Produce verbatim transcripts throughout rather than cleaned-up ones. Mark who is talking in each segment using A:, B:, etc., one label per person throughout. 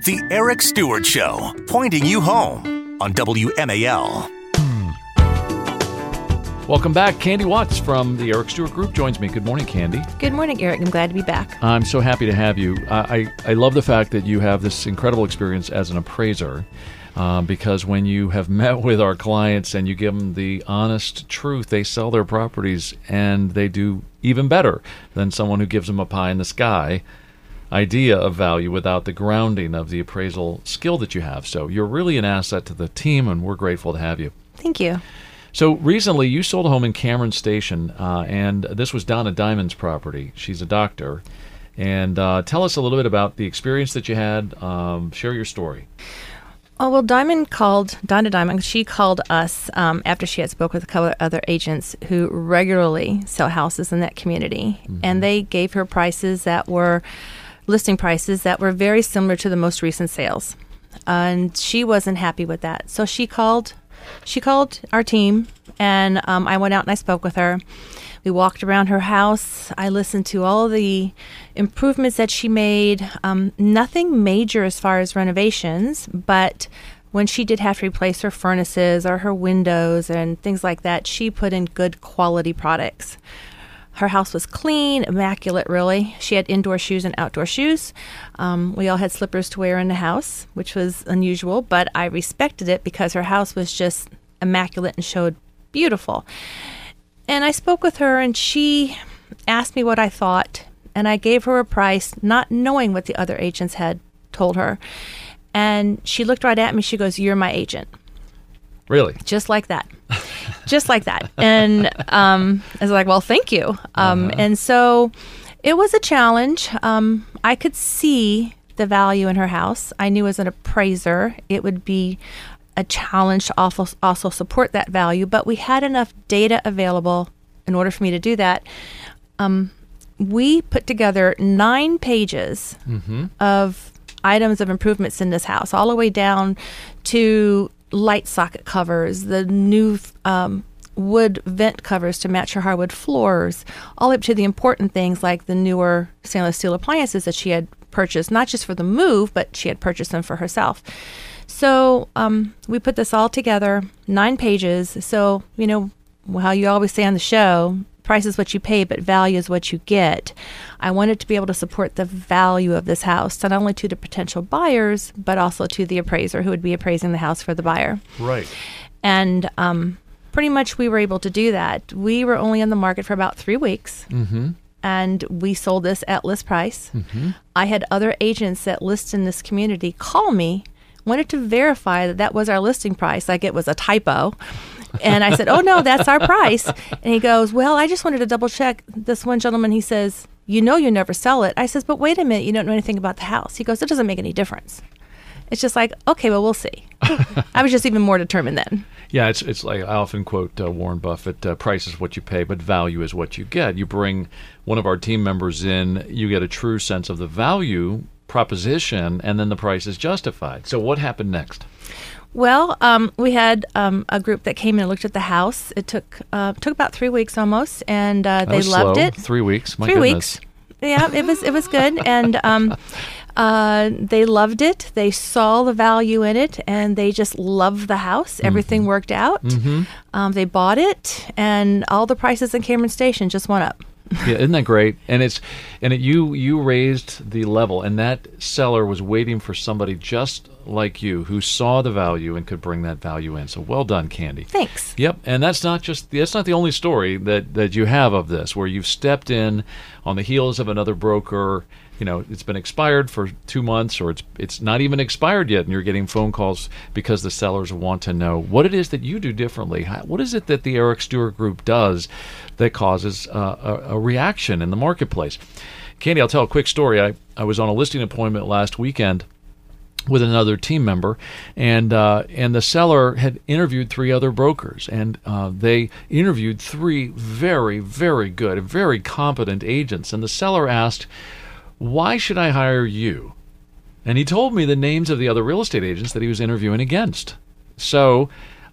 A: The Eric Stewart Show, pointing you home on W M A L.
B: Welcome back. Candy Watts from the Eric Stewart Group joins me. Good morning, Candy.
C: Good morning, Eric. I'm glad to be back.
B: I'm so happy to have you. I, I, I love the fact that you have this incredible experience as an appraiser, uh, because when you have met with our clients and you give them the honest truth, they sell their properties and they do even better than someone who gives them a pie in the sky idea of value without the grounding of the appraisal skill that you have. So you're really an asset to the team, and we're grateful to have you.
C: Thank you.
B: So recently you sold a home in Cameron Station, uh, and this was Donna Diamond's property. She's a doctor. And uh, tell us a little bit about the experience that you had. Um, share your story.
C: Oh, well, Diamond called, Donna Diamond, she called us um, after she had spoke with a couple of other agents who regularly sell houses in that community. Mm-hmm. And they gave her prices that were, listing prices that were very similar to the most recent sales. And she wasn't happy with that. So she called She called our team, and um, I went out and I spoke with her. We walked around her house. I listened to all the improvements that she made. Um, nothing major as far as renovations, but when she did have to replace her furnaces or her windows and things like that, she put in good quality products. Her house was clean, immaculate, really. She had indoor shoes and outdoor shoes. Um, we all had slippers to wear in the house, which was unusual, but I respected it because her house was just immaculate and showed beautiful. And I spoke with her, and she asked me what I thought, and I gave her a price, not knowing what the other agents had told her. And she looked right at me. She goes, "You're my agent."
B: Really?
C: Just like that. Just like that. And um, I was like, well, thank you. Um, uh-huh. And so it was a challenge. Um, I could see the value in her house. I knew as an appraiser it would be a challenge to also, also support that value, but we had enough data available in order for me to do that. Um, we put together nine pages mm-hmm. of items of improvements in this house, all the way down to light socket covers, the new um, wood vent covers to match her hardwood floors, all up to the important things like the newer stainless steel appliances that she had purchased, not just for the move, but she had purchased them for herself. So um, we put this all together, nine pages. So, you know, how you always say on the show, price is what you pay, but value is what you get. I wanted to be able to support the value of this house, not only to the potential buyers, but also to the appraiser who would be appraising the house for the buyer.
B: Right.
C: And um, pretty much we were able to do that. We were only on the market for about three weeks. Mm-hmm. And we sold this at list price. Mm-hmm. I had other agents that list in this community call me, wanted to verify that that was our listing price, like it was a typo. And I said, "Oh, no, that's our price." And he goes, "Well, I just wanted to double check." This one gentleman, he says, "You know you never sell it." I says, "But wait a minute, you don't know anything about the house." He goes, "It doesn't make any difference." It's just like, okay, well, we'll see. I was just even more determined then.
B: Yeah, it's it's like I often quote uh, Warren Buffett, uh, price is what you pay, but value is what you get. You bring one of our team members in, you get a true sense of the value proposition, and then the price is justified. So what happened next?
C: Well, um, we had um, a group that came in and looked at the house. It took uh, took about three weeks almost, and uh, they loved
B: slow.
C: it.
B: Three weeks, my
C: three
B: goodness.
C: weeks. Yeah, it was it was good, and um, uh, they loved it. They saw the value in it, and they just loved the house. Mm-hmm. Everything worked out. Mm-hmm. Um, they bought it, and all the prices in Cameron Station just went up.
B: Yeah, isn't that great? And it's and it, you you raised the level, and that seller was waiting for somebody just like you who saw the value and could bring that value in. So well done, Candy.
C: Thanks.
B: Yep, and that's not just that's not the only story that that you have of this, where you've stepped in on the heels of another broker. You know, it's been expired for two months, or it's it's not even expired yet, and you're getting phone calls because the sellers want to know what it is that you do differently. How, what is it that the Eric Stewart Group does that causes uh, a, a reaction in the marketplace? Candy, I'll tell a quick story. I, I was on a listing appointment last weekend with another team member, and uh, and the seller had interviewed three other brokers, and uh, they interviewed three very, very good, very competent agents, and the seller asked, "Why should I hire you?" And he told me the names of the other real estate agents that he was interviewing against. So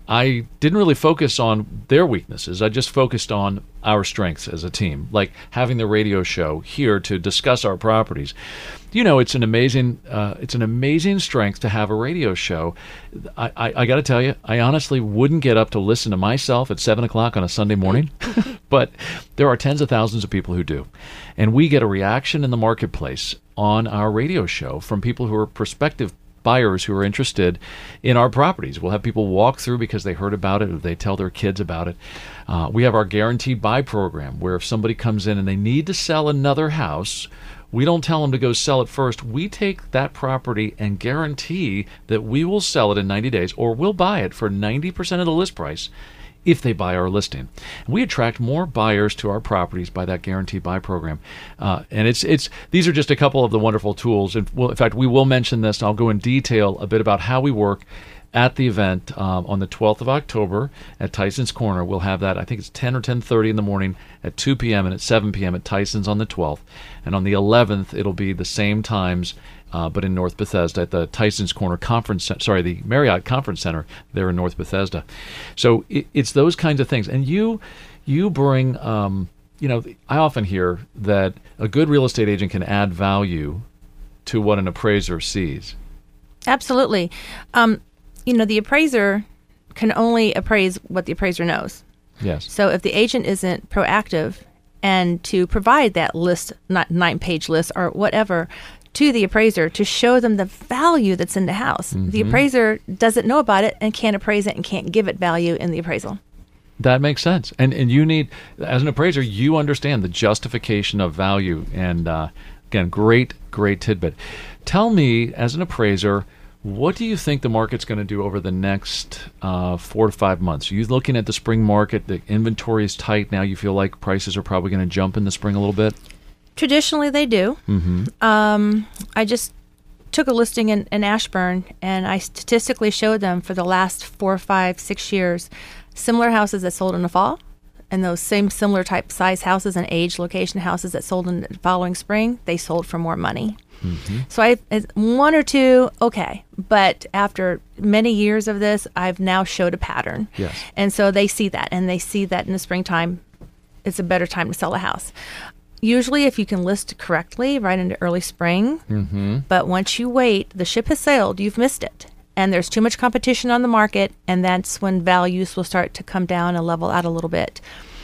B: I didn't really focus on their weaknesses. I just focused on our strengths as a team, like having the radio show here to discuss our properties. You know, it's an amazing, uh, it's an amazing strength to have a radio show. I, I, I got to tell you, I honestly wouldn't get up to listen to myself at seven o'clock on a Sunday morning, but there are tens of thousands of people who do, and we get a reaction in the marketplace on our radio show from people who are prospective buyers who are interested in our properties. We'll have people walk through because they heard about it or they tell their kids about it. Uh, we have our guaranteed buy program where if somebody comes in and they need to sell another house, we don't tell them to go sell it first. We take that property and guarantee that we will sell it in ninety days, or we'll buy it for ninety percent of the list price if they buy our listing. We attract more buyers to our properties by that guaranteed buy program. Uh, and it's it's these are just a couple of the wonderful tools. And well, in fact, we will mention this. I'll go in detail a bit about how we work at the event um, on the twelfth of October at Tyson's Corner. We'll have that, I think it's ten or ten thirty in the morning, at two p.m. and at seven p.m. at Tyson's on the twelfth. And on the eleventh, it'll be the same times, uh, but in North Bethesda at the Tyson's Corner Conference Center, sorry, the Marriott Conference Center there in North Bethesda. So it, it's those kinds of things. And you, you bring, um, you know, I often hear that a good real estate agent can add value to what an appraiser sees. Absolutely. Um, You know, the appraiser can only appraise what the appraiser knows. Yes. So if the agent isn't proactive and to provide that list, not nine-page list or whatever, to the appraiser to show them the value that's in the house, mm-hmm. the appraiser doesn't know about it and can't appraise it and can't give it value in the appraisal. That makes sense. And and you need, as an appraiser, you understand the justification of value. And uh, again, great, great tidbit. Tell me, as an appraiser, what do you think the market's going to do over the next uh, four to five months? Are you looking at the spring market? The inventory is tight now. You feel like prices are probably going to jump in the spring a little bit? Traditionally, they do. Mm-hmm. Um, I just took a listing in, in Ashburn, and I statistically showed them for the last four, five, six years, similar houses that sold in the fall, and those same similar type size houses and age location houses that sold in the following spring, they sold for more money. Mm-hmm. So I one or two, okay, but after many years of this, I've now showed a pattern. Yes. And so they see that, and they see that in the springtime, it's a better time to sell a house. Usually, if you can list correctly, right into early spring, mm-hmm. but once you wait, the ship has sailed, you've missed it. And there's too much competition on the market, and that's when values will start to come down and level out a little bit.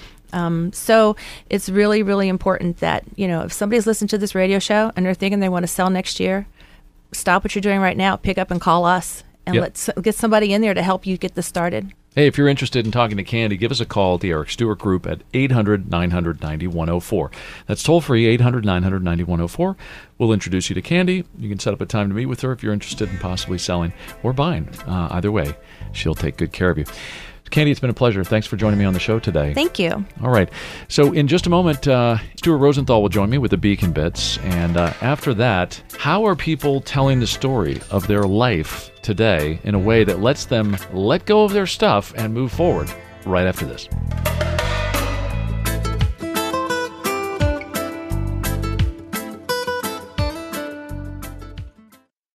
B: Um, so it's really, really important that, you know, if somebody's listening to this radio show and they're thinking they want to sell next year, stop what you're doing right now, pick up and call us, and yep. let's get somebody in there to help you get this started. Hey, if you're interested in talking to Candy, give us a call at the Eric Stewart Group at eight hundred, nine hundred, ninety-one oh four. That's toll free, eight hundred, nine hundred, ninety-one oh four. We'll introduce you to Candy. You can set up a time to meet with her if you're interested in possibly selling or buying. Uh, either way, she'll take good care of you. Candy, it's been a pleasure. Thanks for joining me on the show today. Thank you. All right. So in just a moment, uh, Stuart Rosenthal will join me with the Beacon Bits. And uh, after that, how are people telling the story of their life today in a way that lets them let go of their stuff and move forward? Right after this.